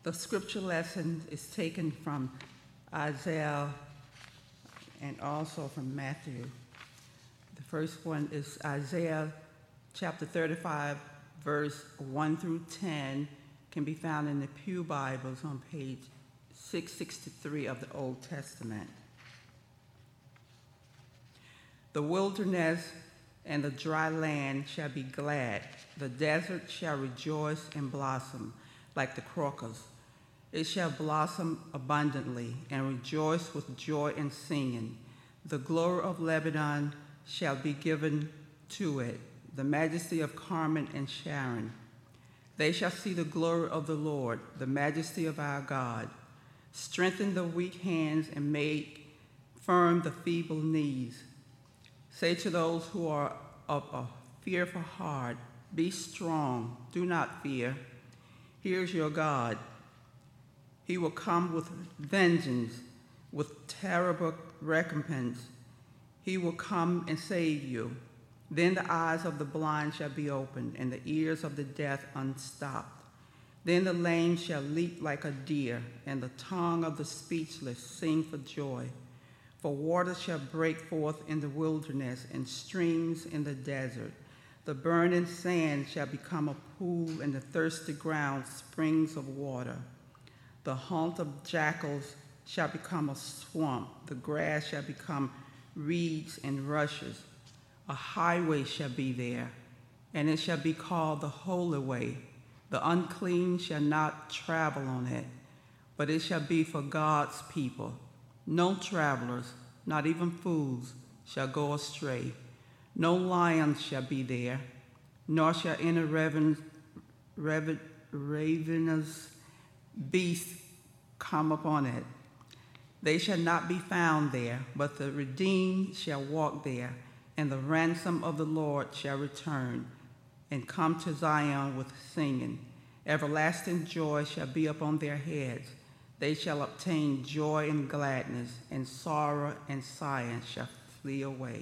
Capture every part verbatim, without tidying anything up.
The scripture lesson is taken from Isaiah and also from Matthew. The first one is Isaiah chapter thirty-five, verse one through ten, can be found in the Pew Bibles on page six sixty-three of the Old Testament. The wilderness and the dry land shall be glad. The desert shall rejoice and blossom like the crocus. It shall blossom abundantly and rejoice with joy and singing. The glory of Lebanon shall be given to it, the majesty of Carmel and Sharon. They shall see the glory of the Lord, the majesty of our God. Strengthen the weak hands and make firm the feeble knees. Say to those who are of a fearful heart, be strong, do not fear. Here's your God. He will come with vengeance, with terrible recompense. He will come and save you. Then the eyes of the blind shall be opened, and the ears of the deaf unstopped. Then the lame shall leap like a deer, and the tongue of the speechless sing for joy. For waters shall break forth in the wilderness, and streams in the desert. The burning sand shall become a pool, and the thirsty ground springs of water. The haunt of jackals shall become a swamp. The grass shall become reeds and rushes. A highway shall be there, and it shall be called the Holy Way. The unclean shall not travel on it, but it shall be for God's people. No travelers, not even fools, shall go astray. No lions shall be there, nor shall any raven, raven, ravenous beast come upon it. They shall not be found there, but the redeemed shall walk there, and the ransom of the Lord shall return and come to Zion with singing. Everlasting joy shall be upon their heads. They shall obtain joy and gladness, and sorrow and sighing shall flee away.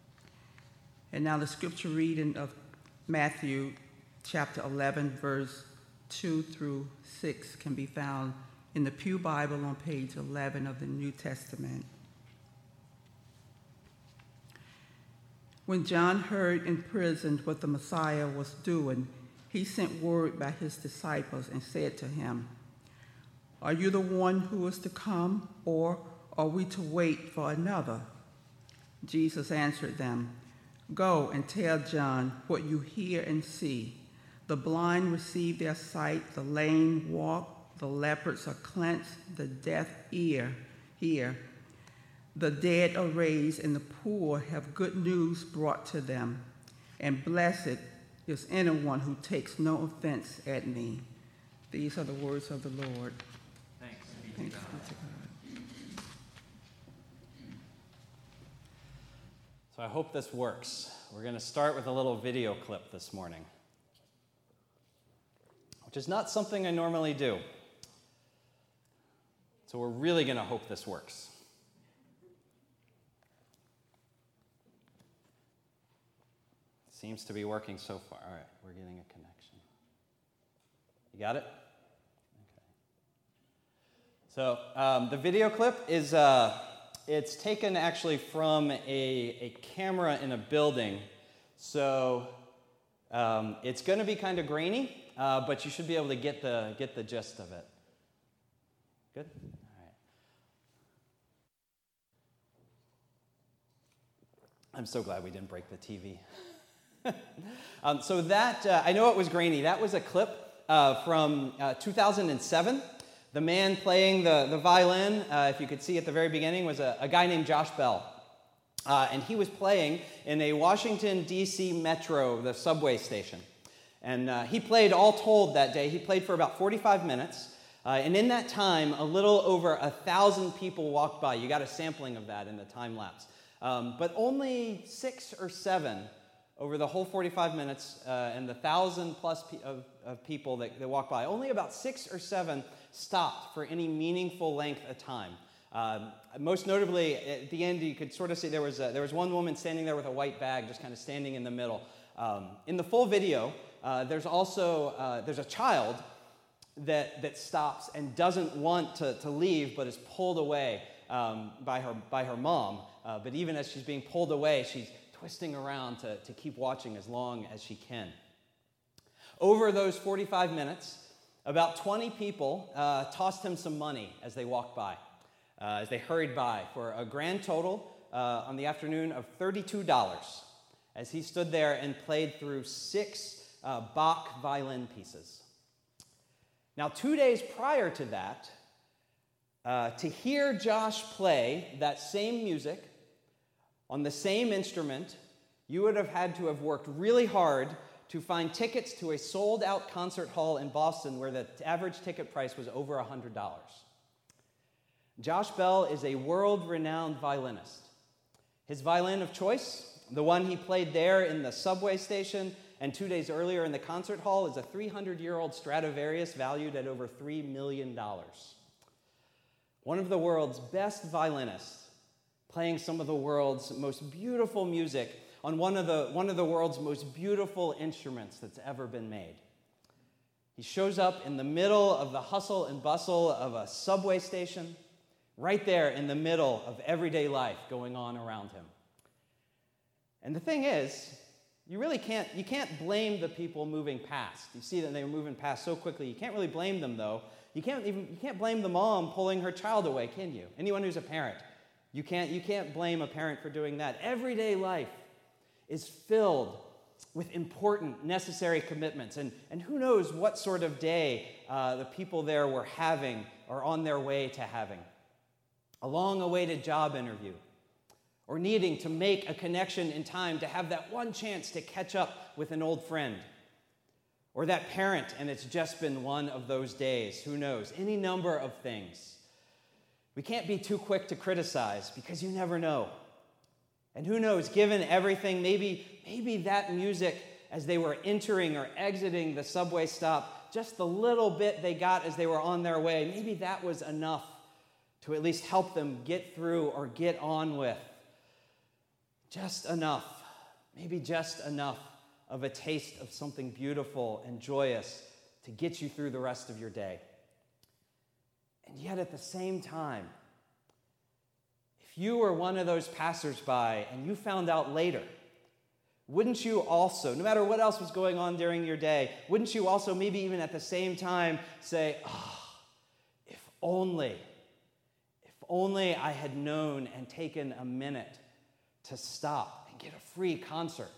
And now the scripture reading of Matthew chapter eleven, verse two through six can be found in the Pew Bible on page eleven of the New Testament. When John heard in prison what the Messiah was doing, he sent word by his disciples and said to him, "Are you the one who is to come, or are we to wait for another?" Jesus answered them, "Go and tell John what you hear and see. The blind receive their sight, the lame walk, the lepers are cleansed, the deaf ear hear, the dead are raised, and the poor have good news brought to them. And blessed is anyone who takes no offense at me." These are the words of the Lord. Thanks be to Thanks God. be to God. So I hope this works. We're going to start with a little video clip this morning, which is not something I normally do. So we're really going to hope this works. Seems to be working so far. All right, we're getting a connection. You got it? Okay. So um, the video clip is, uh, it's taken actually from a, a camera in a building. So um, it's going to be kind of grainy, uh, but you should be able to get the, get the gist of it. Good? All right. I'm so glad we didn't break the T V. um, so that, uh, I know it was grainy. That was a clip uh, from uh, two thousand seven. The man playing the, the violin, uh, if you could see at the very beginning, was a, a guy named Josh Bell. Uh, and he was playing in a Washington, D C metro, the subway station. And uh, he played, all told that day, he played for about forty-five minutes. Uh, and in that time, a little over a thousand people walked by. You got a sampling of that in the time lapse. Um, but only six or seven over the whole forty-five minutes uh, and the thousand plus pe- of, of people that, that walked by, only about six or seven stopped for any meaningful length of time. Um, most notably, at the end, you could sort of see there was a, there was one woman standing there with a white bag, just kind of standing in the middle. Um, in the full video, uh, there's also uh, there's a child that, that stops and doesn't want to, to leave, but is pulled away um, by, her, by her mom. Uh, but even as she's being pulled away, she's twisting around to, to keep watching as long as she can. Over those forty-five minutes, about twenty people uh, tossed him some money as they walked by, uh, as they hurried by, for a grand total uh, on the afternoon of thirty-two dollars, as he stood there and played through six uh, Bach violin pieces. Now, two days prior to that, uh, to hear Josh play that same music on the same instrument, you would have had to have worked really hard to find tickets to a sold-out concert hall in Boston where the average ticket price was over one hundred dollars. Josh Bell is a world-renowned violinist. His violin of choice, the one he played there in the subway station and two days earlier in the concert hall, is a three hundred year old Stradivarius valued at over three million dollars. One of the world's best violinists, playing some of the world's most beautiful music on one of the, one of the world's most beautiful instruments that's ever been made. He shows up in the middle of the hustle and bustle of a subway station, right there in the middle of everyday life going on around him. And the thing is, you really can't, you can't blame the people moving past. You see that they were moving past so quickly. You can't really blame them, though. You can't even, you can't blame the mom pulling her child away, can you? Anyone who's a parent, you can't, you can't blame a parent for doing that. Everyday life is filled with important, necessary commitments. And, and who knows what sort of day uh, the people there were having or on their way to having. A long-awaited job interview, or needing to make a connection in time to have that one chance to catch up with an old friend. Or that parent, and it's just been one of those days. Who knows? Any number of things. We can't be too quick to criticize because you never know. And who knows, given everything, maybe, maybe that music as they were entering or exiting the subway stop, just the little bit they got as they were on their way, maybe that was enough to at least help them get through or get on with. Just enough, maybe just enough of a taste of something beautiful and joyous to get you through the rest of your day. And yet at the same time, if you were one of those passersby and you found out later, wouldn't you also, no matter what else was going on during your day, wouldn't you also maybe even at the same time say, oh, if only, if only I had known and taken a minute to stop and get a free concert.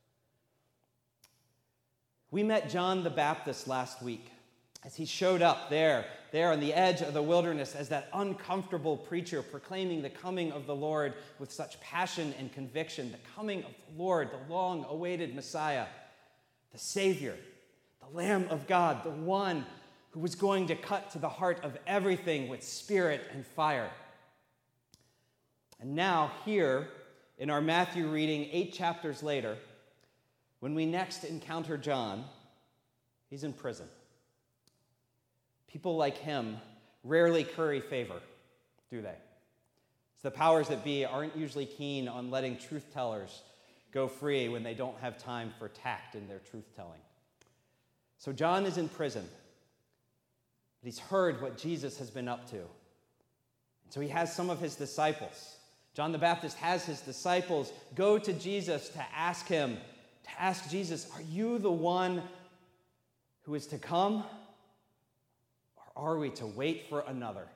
We met John the Baptist last week as he showed up there, there on the edge of the wilderness as that uncomfortable preacher proclaiming the coming of the Lord with such passion and conviction, the coming of the Lord, the long-awaited Messiah, the Savior, the Lamb of God, the one who was going to cut to the heart of everything with spirit and fire. And now here, in our Matthew reading, eight chapters later, when we next encounter John, he's in prison. People like him rarely curry favor, do they? It's the powers that be aren't usually keen on letting truth-tellers go free when they don't have time for tact in their truth-telling. So John is in prison, but he's heard what Jesus has been up to. And so he has some of his disciples. John the Baptist has his disciples go to Jesus to ask him, to ask Jesus, are you the one who is to come, or are we to wait for another?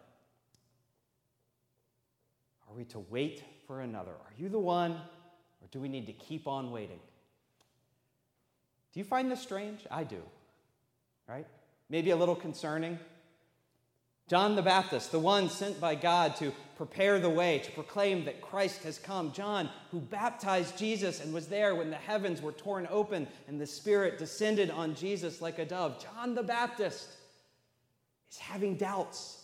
Are we to wait for another? Are you the one, or do we need to keep on waiting? Do you find this strange? I do, right? Maybe a little concerning. John the Baptist, the one sent by God to prepare the way, to proclaim that Christ has come. John, who baptized Jesus and was there when the heavens were torn open and the Spirit descended on Jesus like a dove. John the Baptist is having doubts.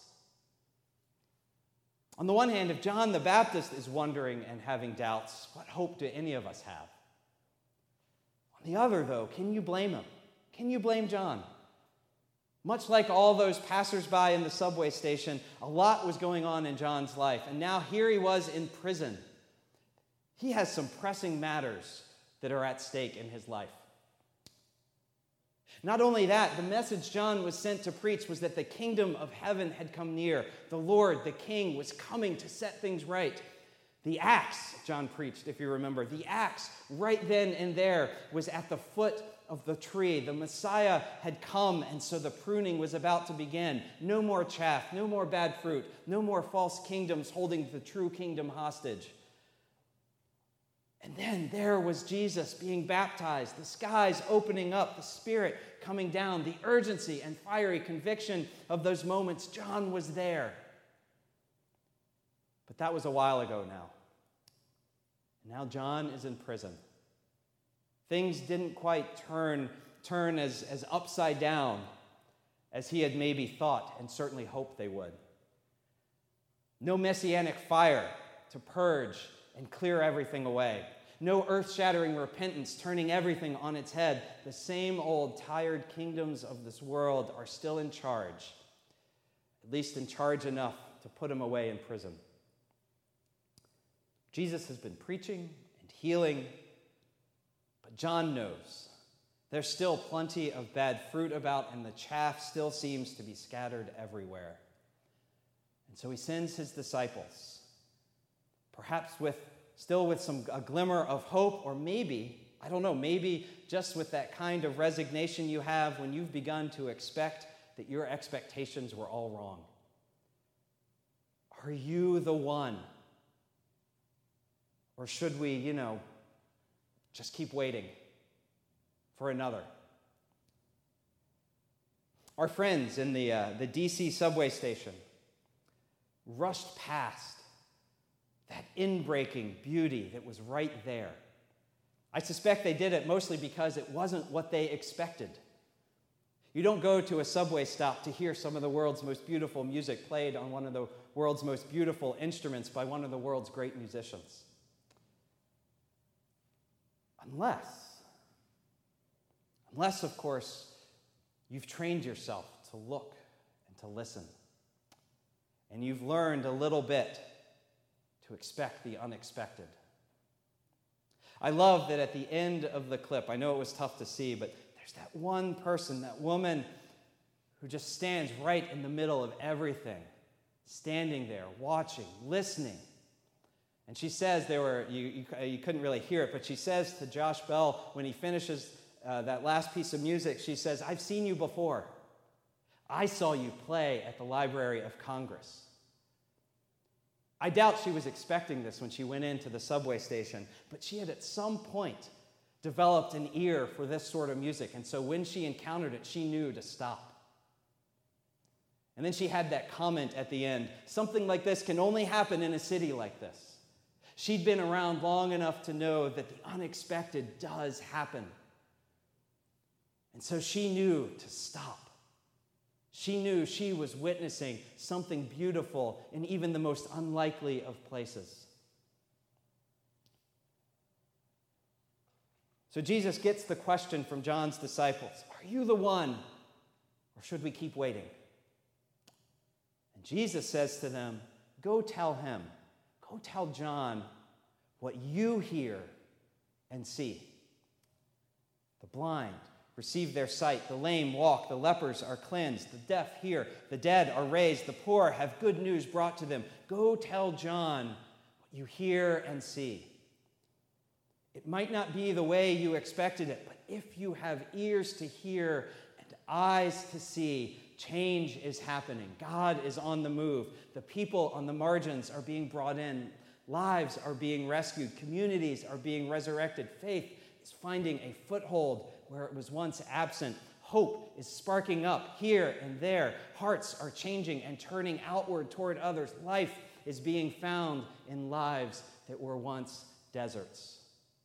On the one hand, if John the Baptist is wondering and having doubts, what hope do any of us have? On the other, though, can you blame him? Can you blame John? Much like all those passersby in the subway station, a lot was going on in John's life. And now here he was in prison. He has some pressing matters that are at stake in his life. Not only that, the message John was sent to preach was that the kingdom of heaven had come near. The Lord, the King, was coming to set things right. The axe, John preached, if you remember, the axe right then and there was at the foot of the tree. The Messiah had come, and so the pruning was about to begin. No more chaff, no more bad fruit, no more false kingdoms holding the true kingdom hostage. And then there was Jesus being baptized, the skies opening up, the Spirit coming down, the urgency and fiery conviction of those moments. John was there. But that was a while ago now. And now John is in prison. Things didn't quite turn, turn as, as upside down as he had maybe thought and certainly hoped they would. No messianic fire to purge and clear everything away. No earth-shattering repentance turning everything on its head. The same old tired kingdoms of this world are still in charge, at least in charge enough to put him away in prison. Jesus has been preaching and healing, but John knows there's still plenty of bad fruit about, and the chaff still seems to be scattered everywhere. And so he sends his disciples, perhaps with still with some a glimmer of hope, or maybe, I don't know, maybe just with that kind of resignation you have when you've begun to expect that your expectations were all wrong. Are you the one? Or should we, you know, just keep waiting for another? Our friends in the, uh, the D C subway station rushed past that inbreaking beauty that was right there. I suspect they did it mostly because it wasn't what they expected. You don't go to a subway stop to hear some of the world's most beautiful music played on one of the world's most beautiful instruments by one of the world's great musicians. Unless, unless, of course, you've trained yourself to look and to listen. And you've learned a little bit to expect the unexpected. I love that at the end of the clip, I know it was tough to see, but there's that one person, that woman who just stands right in the middle of everything, standing there, watching, listening. And she says, there were you, you, you couldn't really hear it, but she says to Josh Bell when he finishes uh, that last piece of music, she says, "I've seen you before. I saw you play at the Library of Congress." I doubt she was expecting this when she went into the subway station, but she had at some point developed an ear for this sort of music, and so when she encountered it, she knew to stop. And then she had that comment at the end, "Something like this can only happen in a city like this." She'd been around long enough to know that the unexpected does happen. And so she knew to stop. She knew she was witnessing something beautiful in even the most unlikely of places. So Jesus gets the question from John's disciples, "Are you the one, or should we keep waiting?" And Jesus says to them, "Go tell him, go tell John what you hear and see. The blind receive their sight, the lame walk, the lepers are cleansed, the deaf hear, the dead are raised, the poor have good news brought to them. Go tell John what you hear and see." It might not be the way you expected it, but if you have ears to hear and eyes to see, change is happening. God is on the move. The people on the margins are being brought in. Lives are being rescued. Communities are being resurrected. Faith is finding a foothold where it was once absent. Hope is sparking up here and there. Hearts are changing and turning outward toward others. Life is being found in lives that were once deserts.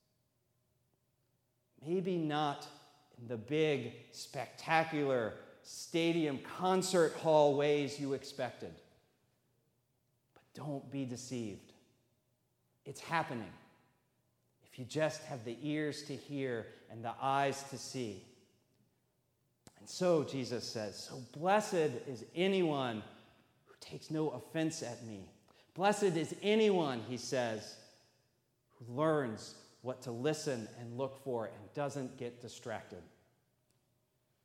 Maybe not in the big, spectacular stadium concert hall ways you expected. But don't be deceived. It's happening. If you just have the ears to hear and the eyes to see. And so, Jesus says, so blessed is anyone who takes no offense at me. Blessed is anyone, he says, who learns what to listen and look for and doesn't get distracted.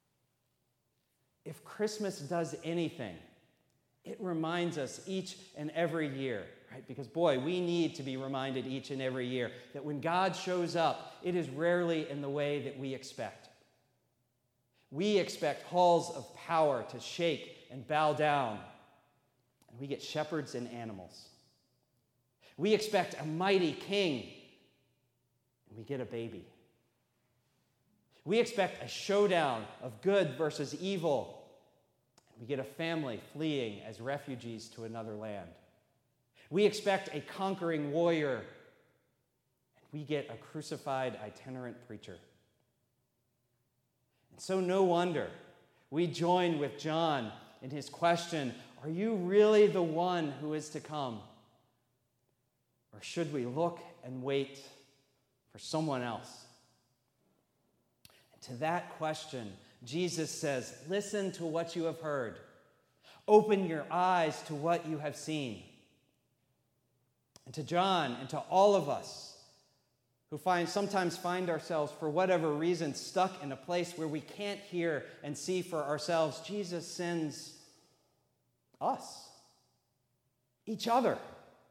if Christmas does anything, it reminds us each and every year, right? Because, boy, we need to be reminded each and every year that when God shows up, it is rarely in the way that we expect. We expect halls of power to shake and bow down, and we get shepherds and animals. We expect a mighty king, and we get a baby. We expect a showdown of good versus evil, and we get a family fleeing as refugees to another land. We expect a conquering warrior, and we get a crucified itinerant preacher. And so no wonder we join with John in his question, are you really the one who is to come? Or should we look and wait for someone else? And to that question, Jesus says, listen to what you have heard. Open your eyes to what you have seen. And to John and to all of us who find sometimes find ourselves, for whatever reason, stuck in a place where we can't hear and see for ourselves, Jesus sends us, each other.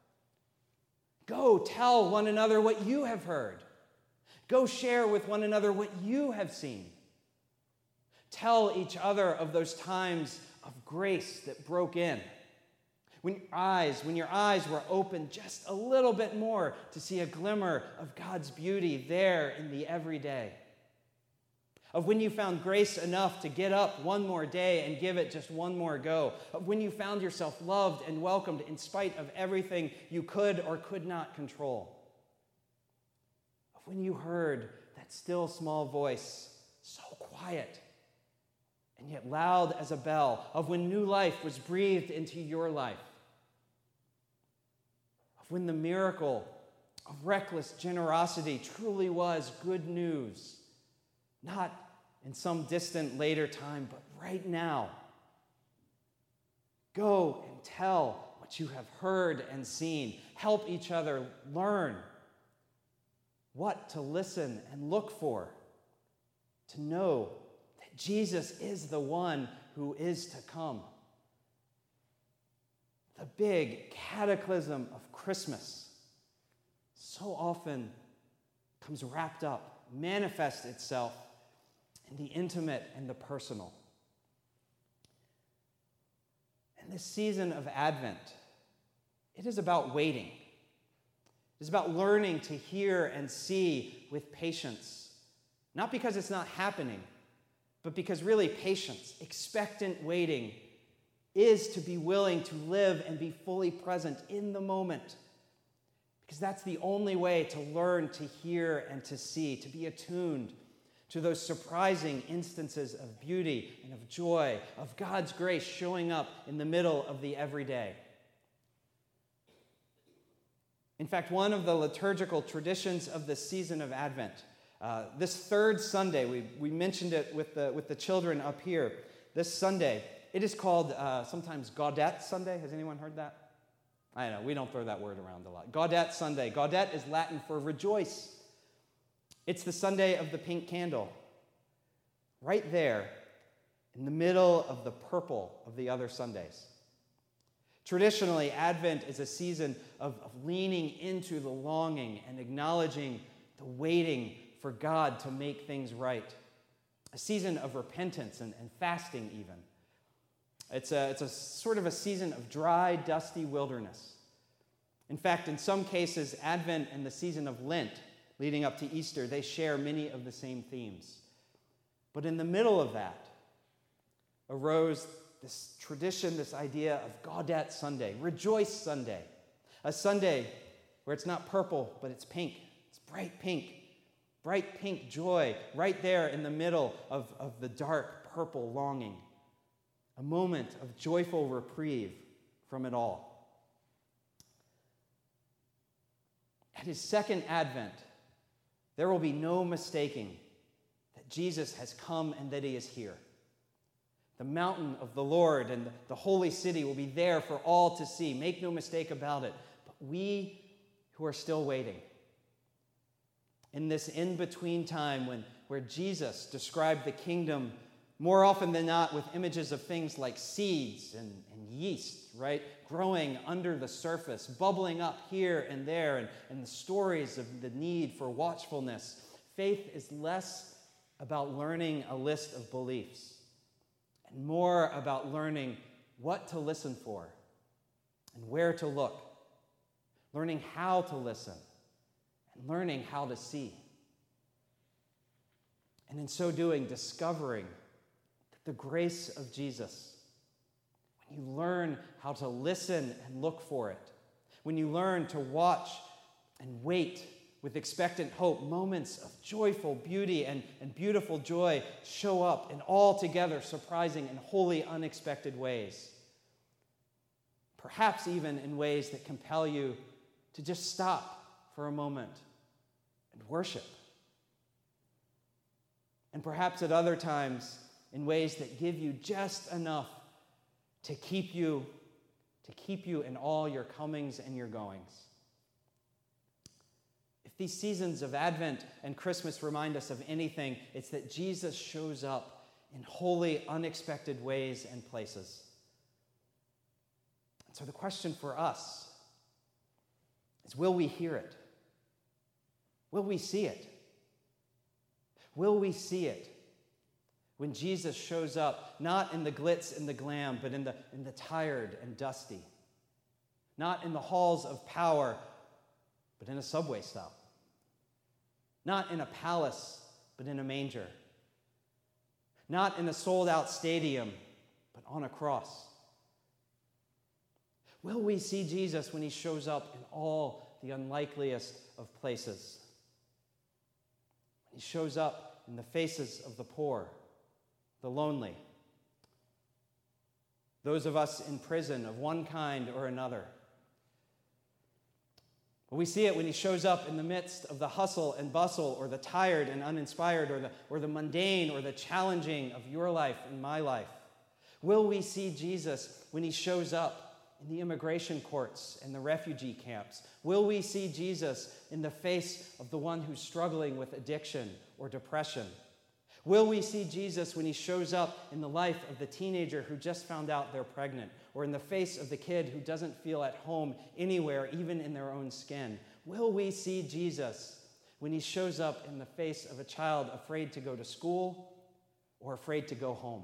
Go tell one another what you have heard. Go share with one another what you have seen. Tell each other of those times of grace that broke in. When your eyes, when your eyes were opened just a little bit more to see a glimmer of God's beauty there in the everyday. Of when you found grace enough to get up one more day and give it just one more go. Of when you found yourself loved and welcomed in spite of everything you could or could not control. Of when you heard that still small voice, so quiet and yet loud as a bell. Of when new life was breathed into your life. Of when the miracle of reckless generosity truly was good news. Not in some distant later time, but right now. Go and tell what you have heard and seen. Help each other learn what to listen and look for. To know that Jesus is the one who is to come. The big cataclysm of Christmas so often comes wrapped up, manifests itself in the intimate and the personal. And this season of Advent, it is about waiting. It is about learning to hear and see with patience. Not because it's not happening, but because really patience, expectant waiting, is to be willing to live and be fully present in the moment. Because that's the only way to learn to hear and to see, to be attuned to those surprising instances of beauty and of joy, of God's grace showing up in the middle of the everyday. In fact, one of the liturgical traditions of the season of Advent, uh, this third Sunday, we, we mentioned it with the, with the children up here, this Sunday, it is called uh, sometimes Gaudete Sunday. Has anyone heard that? I know, we don't throw that word around a lot. Gaudete Sunday. Gaudete is Latin for rejoice. It's the Sunday of the pink candle. Right there, in the middle of the purple of the other Sundays. Traditionally, Advent is a season of, of leaning into the longing and acknowledging the waiting for God to make things right. A season of repentance and, and fasting even. It's a, it's a sort of a season of dry, dusty wilderness. In fact, in some cases, Advent and the season of Lent, leading up to Easter, they share many of the same themes. But in the middle of that arose this tradition, this idea of Gaudete Sunday, Rejoice Sunday, a Sunday where it's not purple, but it's pink. It's bright pink, bright pink joy right there in the middle of, of the dark purple longing. A moment of joyful reprieve from it all. At his second advent, there will be no mistaking that Jesus has come and that he is here. The mountain of the Lord and the holy city will be there for all to see. Make no mistake about it. But we who are still waiting, in this in-between time when, where Jesus described the kingdom more often than not with images of things like seeds and, and yeast, right? Growing under the surface, bubbling up here and there, and, and the stories of the need for watchfulness. Faith is less about learning a list of beliefs and more about learning what to listen for and where to look, learning how to listen and learning how to see. And in so doing, discovering that the grace of Jesus, when you learn how to listen and look for it, when you learn to watch and wait with expectant hope, moments of joyful beauty and, and beautiful joy show up in altogether surprising and wholly unexpected ways. Perhaps even in ways that compel you to just stop for a moment and worship. And perhaps at other times in ways that give you just enough to keep you, to keep you in all your comings and your goings. If these seasons of Advent and Christmas remind us of anything, it's that Jesus shows up in wholly unexpected ways and places. And so the question for us is, will we hear it? Will we see it? Will we see it when Jesus shows up, not in the glitz and the glam, but in the, in the tired and dusty? Not in the halls of power, but in a subway stop. Not in a palace, but in a manger. Not in a sold-out stadium, but on a cross. Will we see Jesus when he shows up in all the unlikeliest of places? When he shows up in the faces of the poor, the lonely, those of us in prison of one kind or another. We see it when he shows up in the midst of the hustle and bustle, or the tired and uninspired, or the, or the mundane or the challenging of your life and my life. Will we see Jesus when he shows up in the immigration courts and the refugee camps? Will we see Jesus in the face of the one who's struggling with addiction or depression? Will we see Jesus when he shows up in the life of the teenager who just found out they're pregnant, or in the face of the kid who doesn't feel at home anywhere, even in their own skin? Will we see Jesus when he shows up in the face of a child afraid to go to school or afraid to go home?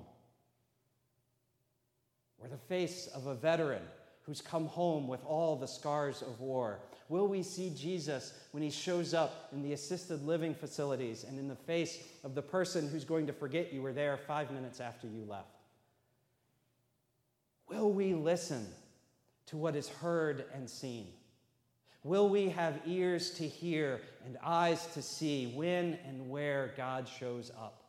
Or the face of a veteran who's come home with all the scars of war? Will we see Jesus when he shows up in the assisted living facilities and in the face of the person who's going to forget you were there five minutes after you left? Will we listen to what is heard and seen? Will we have ears to hear and eyes to see when and where God shows up?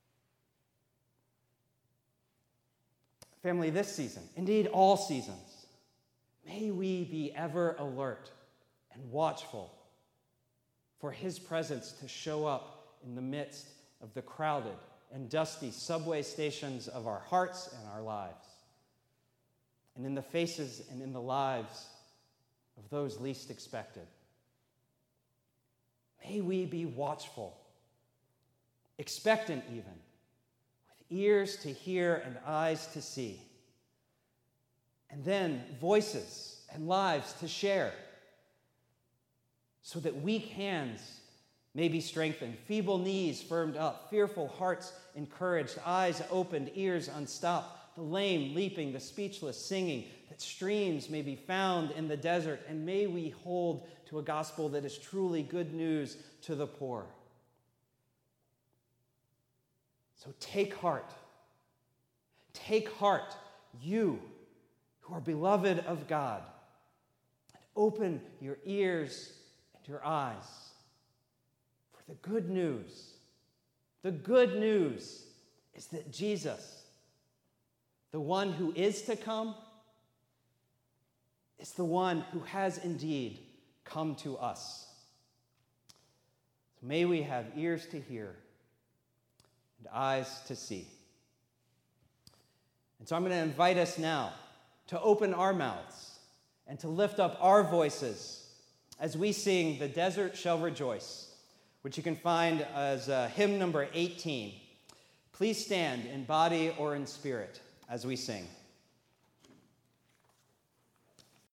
Family, this season, indeed all seasons, may we be ever alert and watchful for his presence to show up in the midst of the crowded and dusty subway stations of our hearts and our lives, and in the faces and in the lives of those least expected. May we be watchful, expectant even, with ears to hear and eyes to see, and then voices and lives to share, so that weak hands may be strengthened, feeble knees firmed up, fearful hearts encouraged, eyes opened, ears unstopped, the lame leaping, the speechless singing, that streams may be found in the desert, and may we hold to a gospel that is truly good news to the poor. So take heart. Take heart, you who are beloved of God, and open your ears and your eyes for the good news. The good news is that Jesus, the one who is to come, is the one who has indeed come to us. So may we have ears to hear and eyes to see. And so I'm going to invite us now to open our mouths and to lift up our voices as we sing "The Desert Shall Rejoice," which you can find as uh, hymn number eighteen. Please stand in body or in spirit as we sing.